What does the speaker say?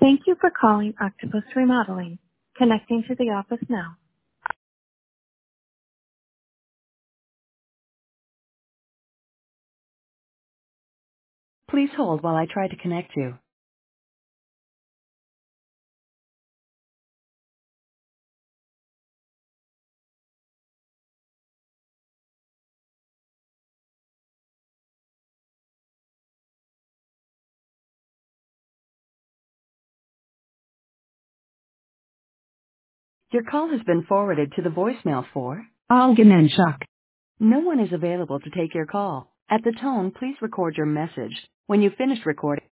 Thank you for calling Octopus Remodeling. Connecting to the office now. Please hold while I try to connect you. Your call has been forwarded to the voicemail for Allgemein Schock. No one is available to take your call. At the tone, please record your message. When you finish recording,